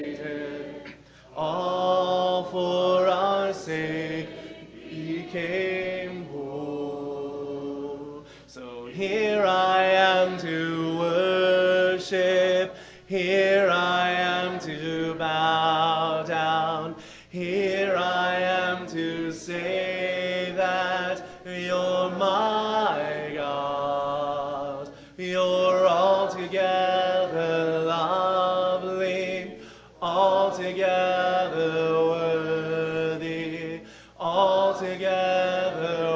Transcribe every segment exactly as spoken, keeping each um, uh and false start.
all for our sake became poor. So here I am to worship, here I am to bow down, here I am to say that you're my God. You're altogether lovely, altogether worthy, altogether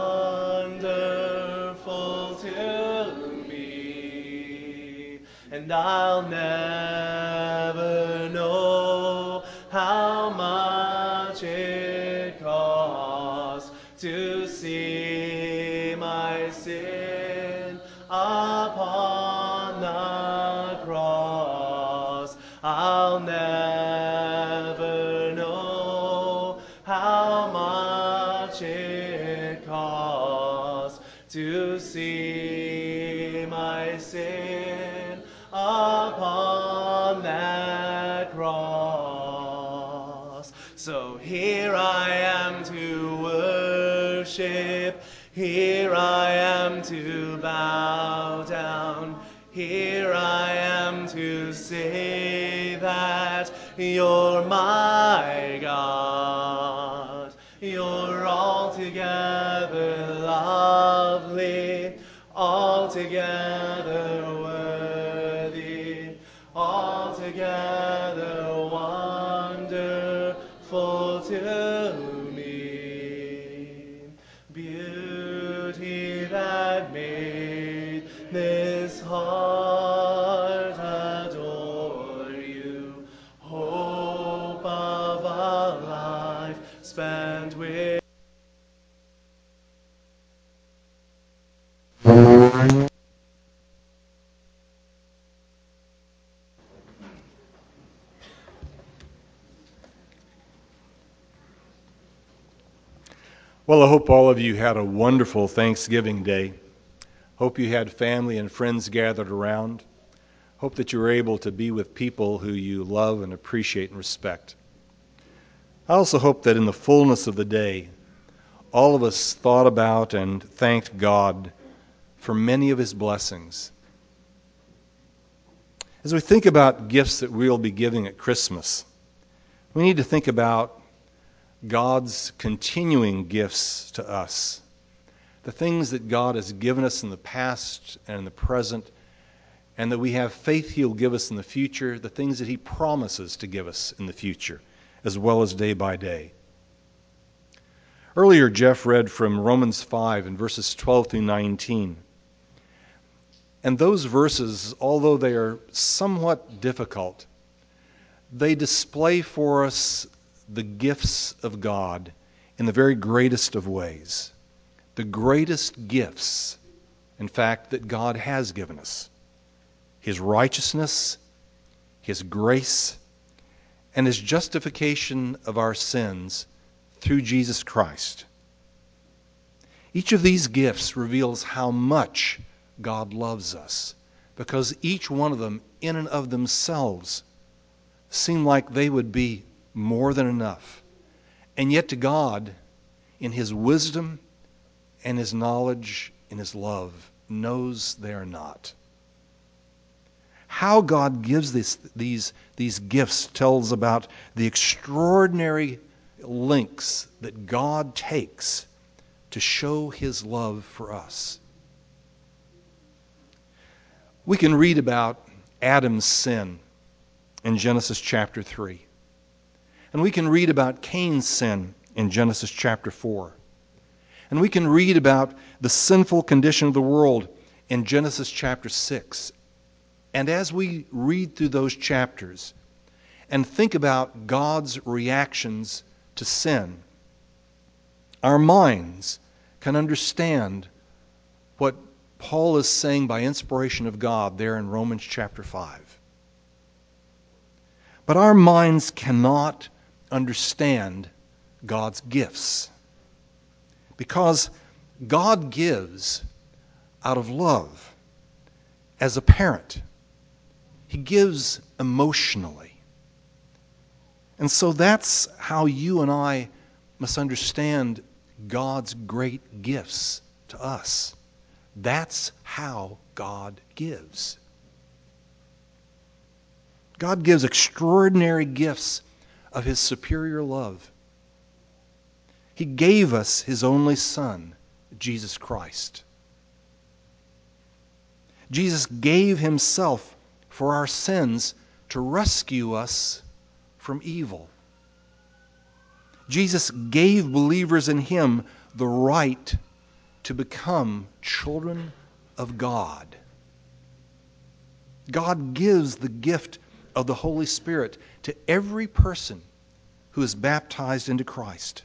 wonderful to me. And I'll never know how much it costs to see my sin upon the cross. I'll never know how much it costs to see my sin upon that cross. So here I am to worship, here I am to bow down, here I am to say that you're my God. You're altogether lovely, altogether worthy, altogether wonderful to me. Beauty that made this heart adore you, hope of a life spent with. Well, I hope all of you had a wonderful Thanksgiving Day. Hope you had family and friends gathered around. Hope that you were able to be with people who you love and appreciate and respect. I also hope that in the fullness of the day, all of us thought about and thanked God for many of His blessings. As we think about gifts that we'll be giving at Christmas, we need to think about God's continuing gifts to us. The things that God has given us in the past and in the present, and that we have faith He'll give us in the future, the things that He promises to give us in the future, as well as day by day. Earlier, Jeff read from Romans five in verses twelve through nineteen. And those verses, although they are somewhat difficult, they display for us the gifts of God in the very greatest of ways. The greatest gifts, in fact, that God has given us. His righteousness, His grace, and His justification of our sins through Jesus Christ. Each of these gifts reveals how much God loves us, because each one of them, in and of themselves, seem like they would be more than enough. And yet to God, in His wisdom and His knowledge and His love, knows they are not. How God gives this, these, these gifts tells about the extraordinary lengths that God takes to show His love for us. We can read about Adam's sin in Genesis chapter three. And we can read about Cain's sin in Genesis chapter four. And we can read about the sinful condition of the world in Genesis chapter six. And as we read through those chapters and think about God's reactions to sin, our minds can understand what Paul is saying by inspiration of God there in Romans chapter five. But our minds cannot understand God's gifts, because God gives out of love as a parent. He gives emotionally. And so that's how you and I must understand God's great gifts to us. That's how God gives. God gives extraordinary gifts of his superior love. He gave us his only Son, Jesus Christ. Jesus gave himself for our sins to rescue us from evil. Jesus gave believers in him the right to become children of God. God gives the gift of the Holy Spirit to every person who is baptized into Christ.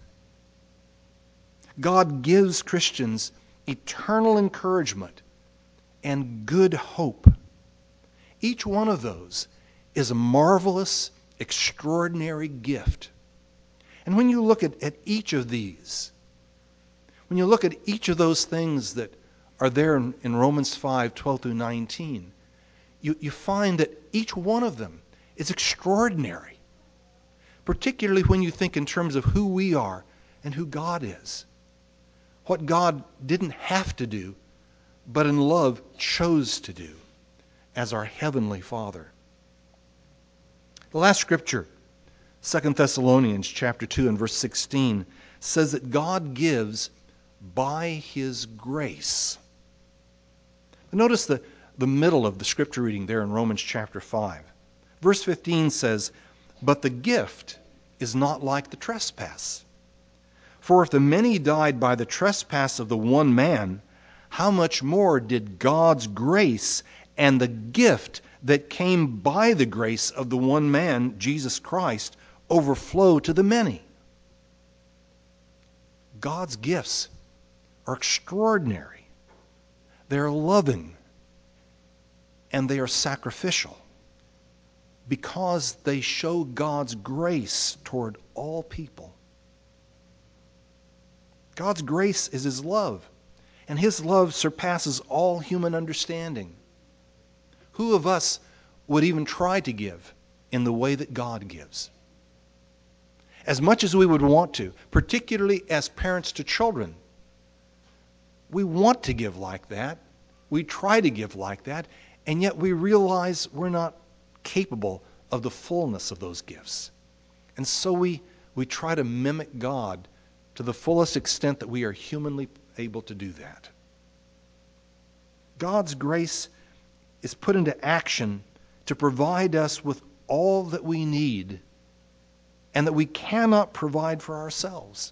God gives Christians eternal encouragement and good hope. Each one of those is a marvelous, extraordinary gift. And when you look at, at each of these, when you look at each of those things that are there in, in Romans five, twelve through nineteen, you, you find that each one of them is extraordinary, particularly when you think in terms of who we are and who God is. What God didn't have to do, but in love chose to do as our Heavenly Father. The last scripture, Second Thessalonians chapter two and verse sixteen, says that God gives by his grace. Notice the, the middle of the scripture reading there in Romans chapter five. Verse fifteen says, "But the gift is not like the trespass. For if the many died by the trespass of the one man, how much more did God's grace and the gift that came by the grace of the one man, Jesus Christ, overflow to the many?" God's gifts are extraordinary. They are loving, and they are sacrificial because they show God's grace toward all people. God's grace is his love, and his love surpasses all human understanding. Who of us would even try to give in the way that God gives? As much as we would want to, particularly as parents to children, we want to give like that. We try to give like that, and yet we realize we're not capable of the fullness of those gifts. And so we, we try to mimic God to the fullest extent that we are humanly able to do that. God's grace is put into action to provide us with all that we need and that we cannot provide for ourselves.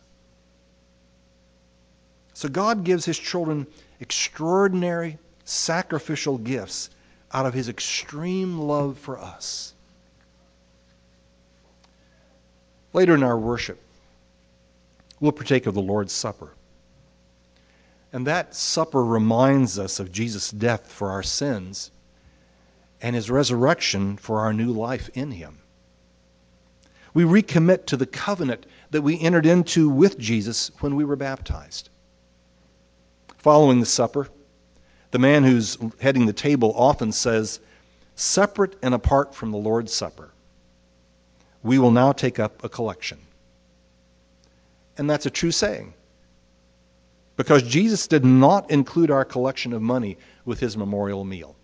So God gives his children extraordinary, sacrificial gifts out of his extreme love for us. Later in our worship, we'll partake of the Lord's Supper. And that supper reminds us of Jesus' death for our sins and his resurrection for our new life in him. We recommit to the covenant that we entered into with Jesus when we were baptized. Following the supper, the man who's heading the table often says, "Separate and apart from the Lord's Supper, we will now take up a collection." And that's a true saying, because Jesus did not include our collection of money with his memorial meal.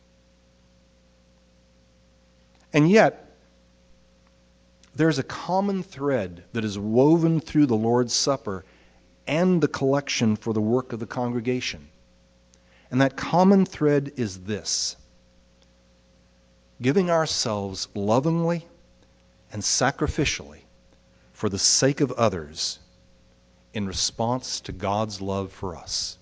And yet, there's a common thread that is woven through the Lord's Supper and the collection for the work of the congregation. And that common thread is this: giving ourselves lovingly and sacrificially for the sake of others in response to God's love for us.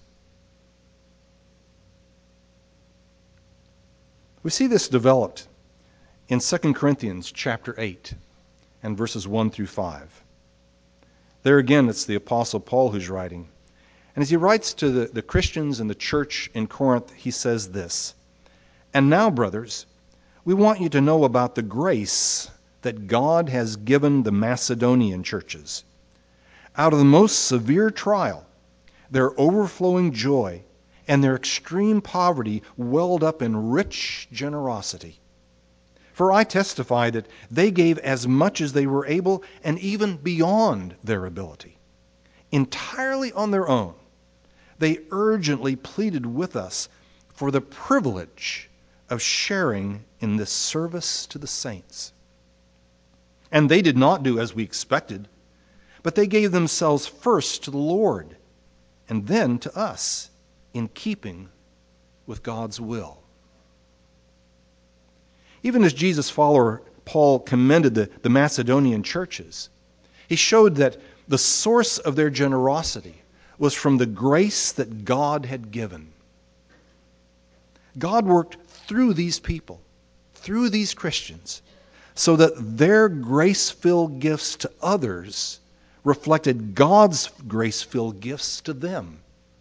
We see this developed in Second Corinthians chapter eight and verses one through five. There again, it's the Apostle Paul who's writing. And as he writes to the, the Christians in the church in Corinth, he says this: "And now, brothers, we want you to know about the grace that God has given the Macedonian churches. Out of the most severe trial, their overflowing joy and their extreme poverty welled up in rich generosity. For I testify that they gave as much as they were able and even beyond their ability. Entirely on their own, they urgently pleaded with us for the privilege of sharing in this service to the saints. And they did not do as we expected, but they gave themselves first to the Lord and then to us, in keeping with God's will. Even as Jesus' follower Paul commended the, the Macedonian churches, he showed that the source of their generosity was from the grace that God had given. God worked through these people, through these Christians, so that their grace-filled gifts to others reflected God's grace-filled gifts to them.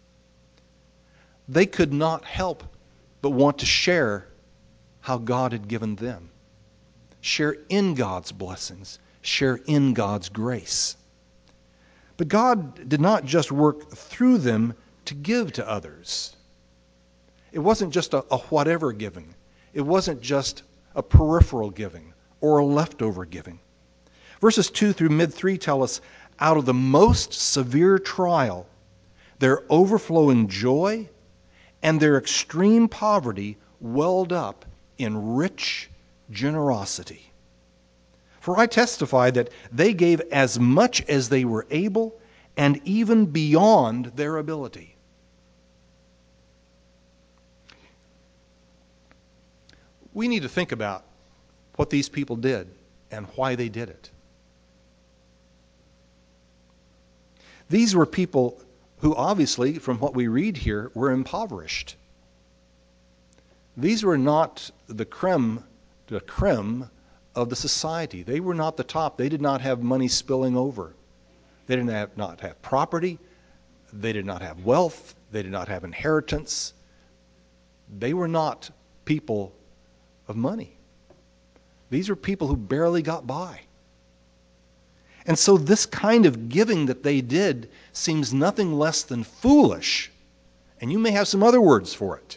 They could not help but want to share how God had given them. Share in God's blessings. Share in God's grace. But God did not just work through them to give to others. It wasn't just a, a whatever giving. It wasn't just a peripheral giving or a leftover giving. Verses two through mid three tell us, out of the most severe trial, their overflowing joy and their extreme poverty welled up in rich generosity. For I testify that they gave as much as they were able and even beyond their ability. We need to think about what these people did and why they did it. These were people who obviously, from what we read here, were impoverished. These were not the creme, the creme of the society. They were not the top. They did not have money spilling over. They did not have, not have property. They did not have wealth. They did not have inheritance. They were not people of money. These were people who barely got by. And so this kind of giving that they did seems nothing less than foolish. And you may have some other words for it.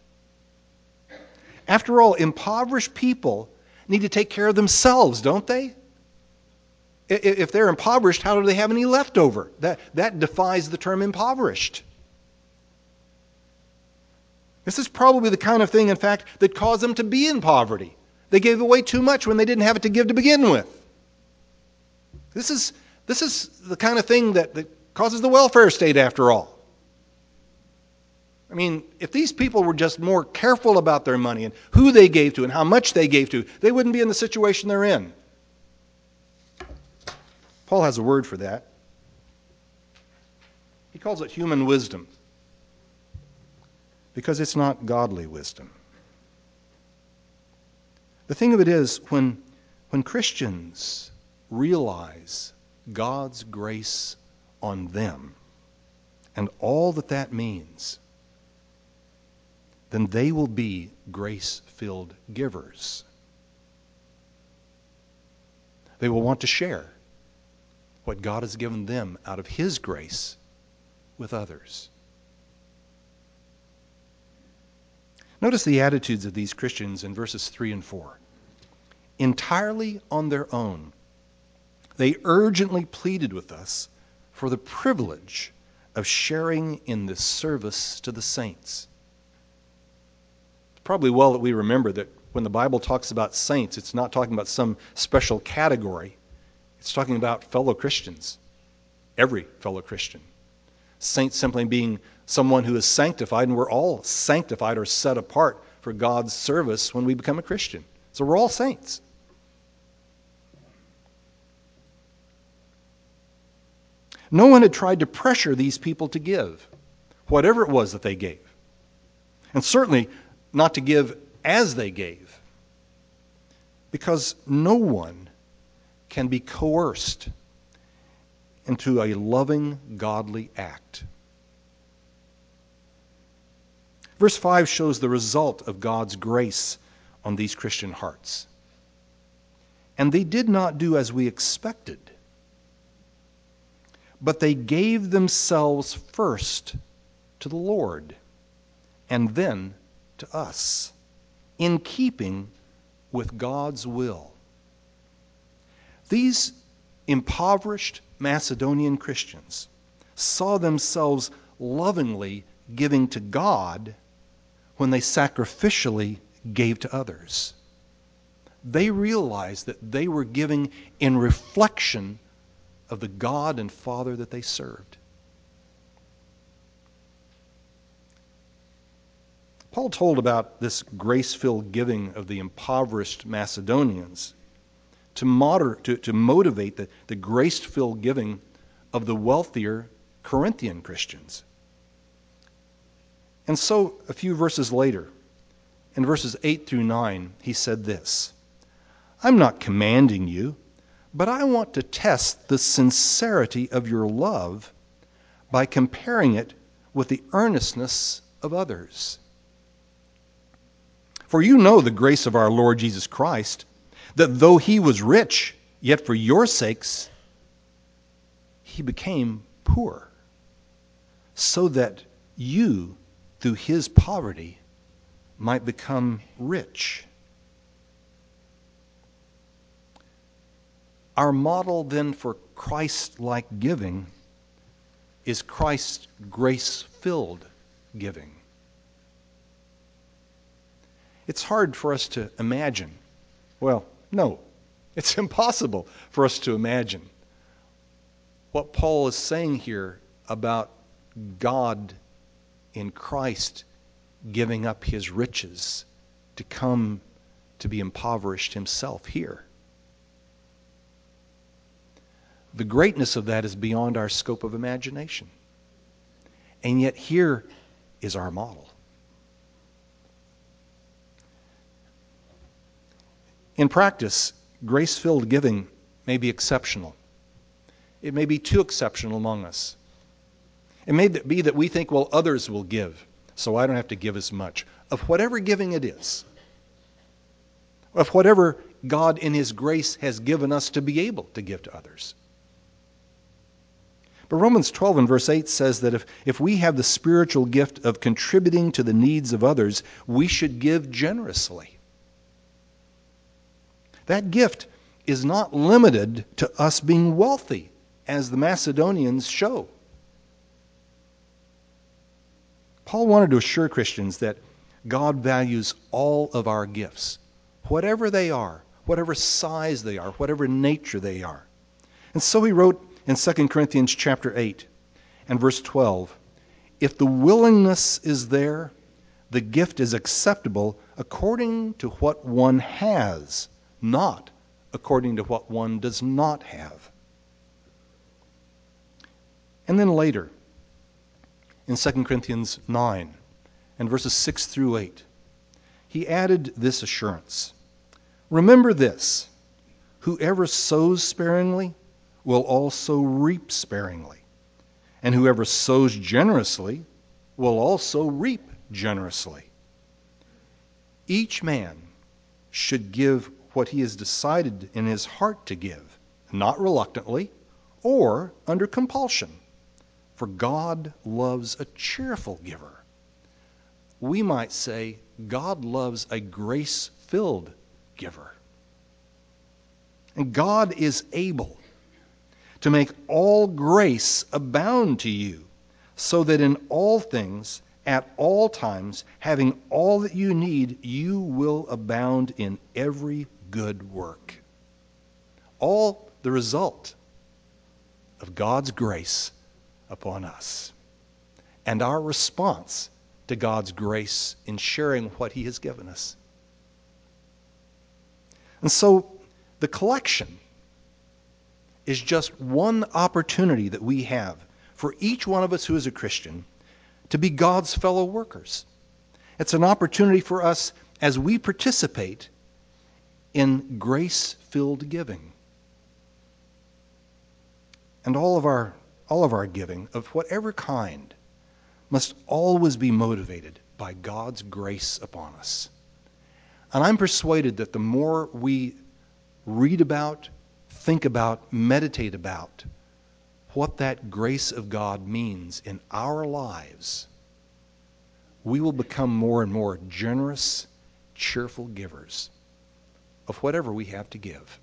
After all, impoverished people need to take care of themselves, don't they? If they're impoverished, how do they have any leftover? That, that defies the term impoverished. This is probably the kind of thing, in fact, that caused them to be in poverty. They gave away too much when they didn't have it to give to begin with. This is, this is the kind of thing that, that causes the welfare state, after all. I mean, if these people were just more careful about their money and who they gave to and how much they gave to, they wouldn't be in the situation they're in. Paul has a word for that. He calls it human wisdom, because it's not godly wisdom. The thing of it is, when, when Christians realize God's grace on them and all that that means, then they will be grace-filled givers. They will want to share what God has given them out of His grace with others. Notice the attitudes of these Christians in verses three and four. Entirely on their own, they urgently pleaded with us for the privilege of sharing in this service to the saints. It's probably well that we remember that when the Bible talks about saints, it's not talking about some special category. It's talking about fellow Christians, every fellow Christian. Saint simply being someone who is sanctified, and we're all sanctified or set apart for God's service when we become a Christian. So we're all saints. No one had tried to pressure these people to give, whatever it was that they gave. And certainly not to give as they gave, because no one can be coerced into a loving, godly act. Verse five shows the result of God's grace on these Christian hearts. And they did not do as we expected, but they gave themselves first to the Lord and then to us, in keeping with God's will. These impoverished Macedonian Christians saw themselves lovingly giving to God when they sacrificially gave to others. They realized that they were giving in reflection of the God and Father that they served. Paul told about this grace-filled giving of the impoverished Macedonians to, moder- to, to motivate the, the grace-filled giving of the wealthier Corinthian Christians. And so, a few verses later, in verses eight through nine, he said this, "I'm not commanding you, but I want to test the sincerity of your love by comparing it with the earnestness of others. For you know the grace of our Lord Jesus Christ, that though he was rich, yet for your sakes he became poor, so that you, through his poverty, might become rich." Our model then for Christ-like giving is Christ's grace-filled giving. It's hard for us to imagine. Well, no, it's impossible for us to imagine what Paul is saying here about God in Christ giving up his riches to come to be impoverished himself here. The greatness of that is beyond our scope of imagination. And yet here is our model. In practice, grace-filled giving may be exceptional. It may be too exceptional among us. It may be that we think, well, others will give, so I don't have to give as much. Of whatever giving it is, of whatever God in his grace has given us to be able to give to others. But Romans twelve and verse eight says that if, if we have the spiritual gift of contributing to the needs of others, we should give generously. That gift is not limited to us being wealthy, as the Macedonians show. Paul wanted to assure Christians that God values all of our gifts, whatever they are, whatever size they are, whatever nature they are. And so he wrote in Second Corinthians chapter eight and verse twelve, "If the willingness is there, the gift is acceptable according to what one has, not according to what one does not have." And then later, in Second Corinthians nine and verses six through eight, he added this assurance, "Remember this, whoever sows sparingly will also reap sparingly, and whoever sows generously will also reap generously. Each man should give what he has decided in his heart to give, not reluctantly or under compulsion, for God loves a cheerful giver." We might say God loves a grace-filled giver. And God is able to make all grace abound to you, so that in all things, at all times, having all that you need, you will abound in every good work. All the result of God's grace upon us, and our response to God's grace in sharing what he has given us. And so the collection is just one opportunity that we have for each one of us who is a Christian to be God's fellow workers. It's an opportunity for us as we participate in grace-filled giving. And all of our all of our giving, of whatever kind, must always be motivated by God's grace upon us. And I'm persuaded that the more we read about, think about, meditate about what that grace of God means in our lives, we will become more and more generous, cheerful givers of whatever we have to give.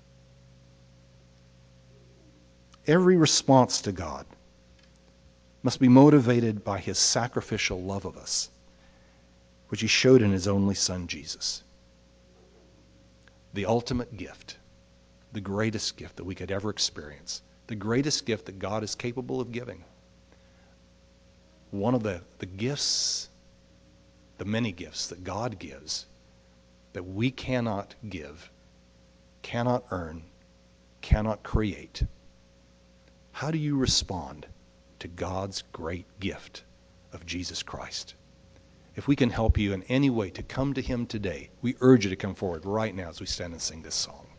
Every response to God must be motivated by his sacrificial love of us, which he showed in his only Son, Jesus. The ultimate gift, the greatest gift that we could ever experience, the greatest gift that God is capable of giving. One of the, the gifts, the many gifts that God gives that we cannot give, cannot earn, cannot create. How do you respond to God's great gift of Jesus Christ? If we can help you in any way to come to him today, we urge you to come forward right now as we stand and sing this song.